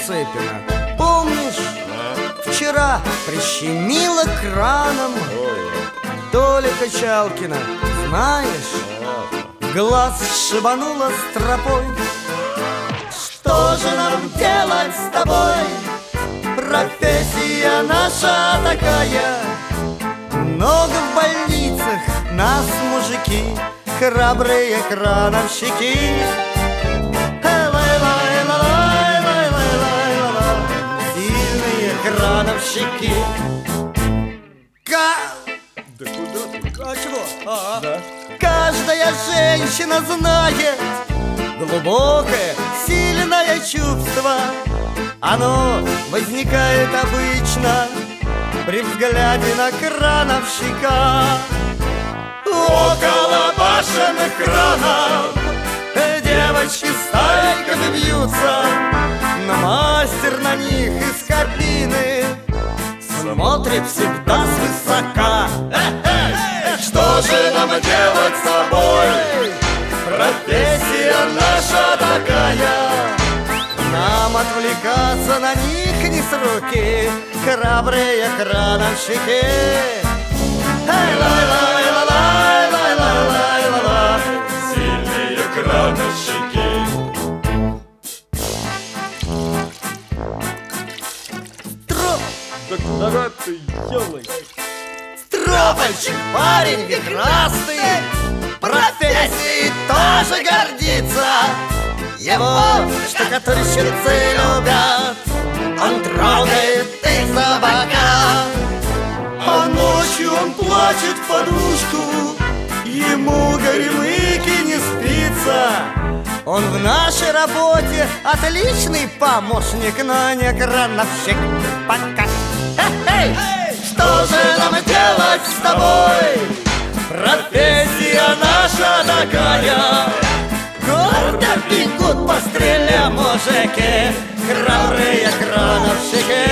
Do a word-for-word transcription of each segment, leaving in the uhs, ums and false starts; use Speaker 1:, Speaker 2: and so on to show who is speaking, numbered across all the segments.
Speaker 1: Цыпина. Помнишь, вчера прищемила краном Толя Качалкина, знаешь? Глаз шибанула стропой. Что же нам делать с тобой? Профессия наша такая. Много в больницах нас мужики, храбрые крановщики. Сильные крановщики. Ка...
Speaker 2: Да куда ты?
Speaker 1: А чего? А,
Speaker 2: да.
Speaker 1: Каждая женщина знает глубокое, сильное чувство. Оно возникает обычно при взгляде на крановщика. Около башенных кранов девочки стайками бьются, но мастер на них из кабины смотрит всегда свысока. Что же нам делать с тобой? Профессия наша такая. Нам отвлекаться на них не с руки, храбрые крановщики.
Speaker 2: Сильные крановщики.
Speaker 1: Строп!
Speaker 2: Да куда ты, ёлы?
Speaker 1: Стропольщик, парень прекрасный, профессией тоже гордится. Его штукатурщицы любят, он трогает их за бока. А ночью он плачет в подушку, ему горемыки не спится. Он в нашей работе отличный помощник, но не крановщик пока. Эй! Что же нам делать с тобой? Профессия наша такая. Гордо бегут по стреле мужики, храбрые крановщики.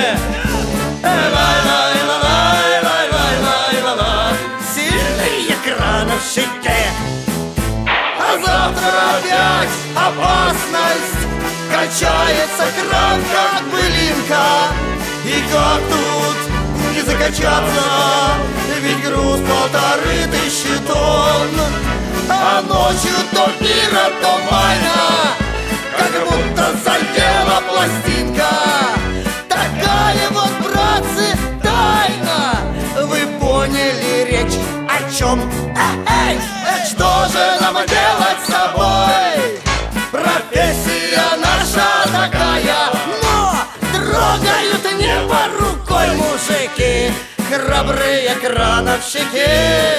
Speaker 1: Сильные крановщики. А завтра опять опасность. Качается кран, как былинка. И как тут не закачаться? Ведь груз полторы тысячи тонн. А ночью то мира, то майна, как будто задела пластинка. Такая вот, братцы, тайна. Вы поняли речь о чем? Эй, что же нам делать с тобой? Профессия наша такая. Но трогают небо рукой мужики, храбрые крановщики.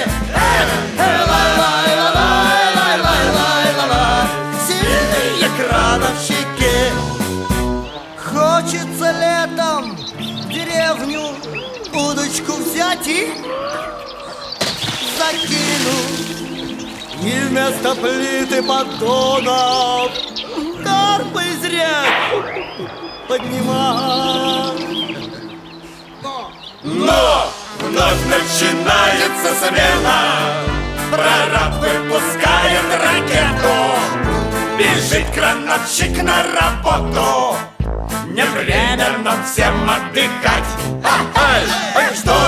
Speaker 1: Сильные крановщики. Хочется летом в деревню удочку взять и закинуть. И вместо плиты поддонов карпы из рек поднимать.
Speaker 2: Но вновь начинается смена. Прораб выпускает ракету. Бежит крановщик на работу. Не время нам всем отдыхать. Ай, ай, что